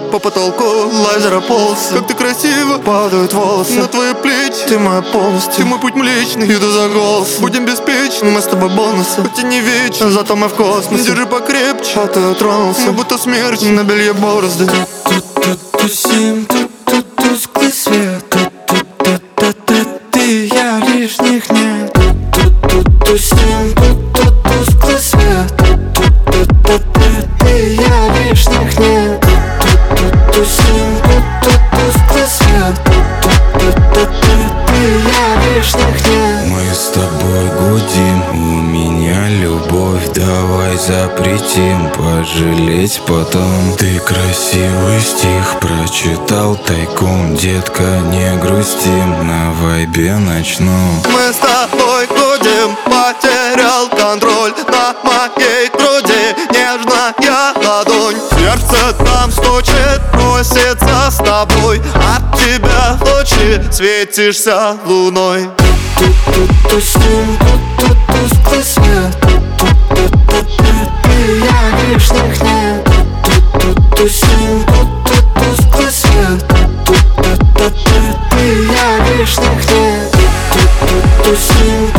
по потолку лазера полосы. Как ты красиво, падают волосы на твои плечи. Ты моя полностью, ты мой путь млечный. Иду за голос, будем беспечны. Мы с тобой бонусы, хоть и не вечно, зато мы в космосе. Держи покрепче, а ты тронулся. Мы будто смерч на белье борозды. Тусим, тусклый свет. Ты, я, лишних нет. Тусим, тусклый свет. Ты, я, лишних нет. Тусим, тусклый свет. Ты, я, лишних нет. Мы с тобой гудим, у меня любовь. Давай запретим пожалеть потом. Ты красивый стих прочитал тайком. Детка, не грустим, на вайбе ночном. Мы с тобой гудим, потерял контроль на моей груди. Нежная ладонь, сердце там стучит, носится с тобой. От тебя лучи, светишься луной. Тусим, тусклый свет. Ты, я, лишних нет. Тусим, тусклый свет. Ты, я, лишних нет. Тусим,